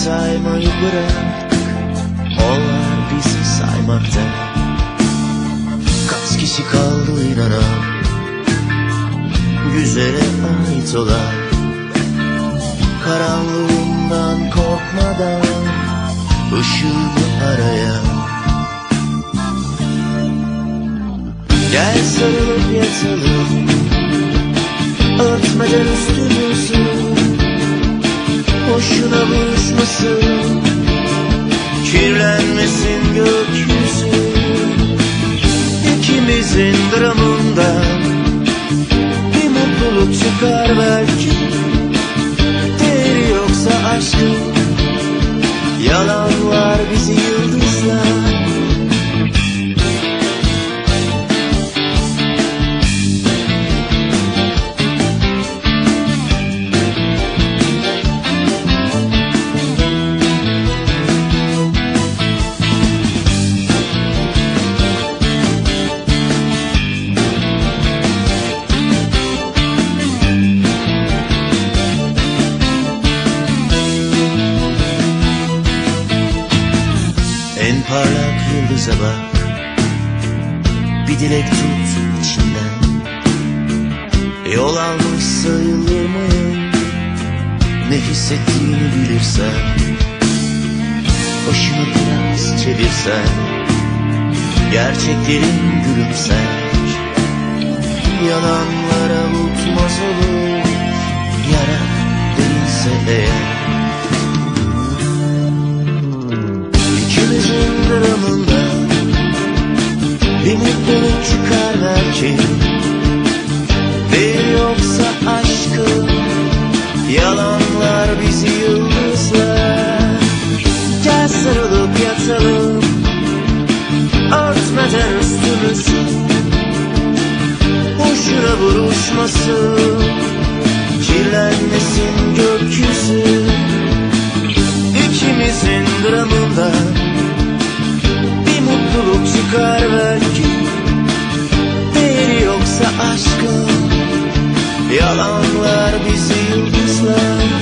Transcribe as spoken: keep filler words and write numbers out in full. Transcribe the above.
saymayı bırak, onlar bizi saymakta. Kaç kişi kaldı inanan, güzele ait olan, karanlığından korkmadan ışığını arayan. Gel sarılıp yatalım, örtmeden üstümüzü, boşuna buluşmasın, kirlenmesin gökyüzü. İkimizin dramından bir mutluluk çıkar belki. Değeri yoksa aşkın, yalanlar bizi yıldızlar. En parlak yıldıza bak, bir dilek tut içinden. Yol almış sayılır mıyım, ne hissettiğini bilirsen. Başını biraz çevirsen, gerçeklerin gülümser. Yalanlara unutmaz olur, yara derinse eğer. İkimizin dramında bir mutluluk çıkar belki. Değil yoksa aşkın, yalanlar bizi yıldızlar. Gel sarılıp yatalım, örtmeden üstümüzü, boşuna vuruşmasın, kirlenmesin gökyüzü. İkimizin dramında bir mutluluk çıkar belki. Değeri yoksa aşkın, yalanlar bizi yıldızlar.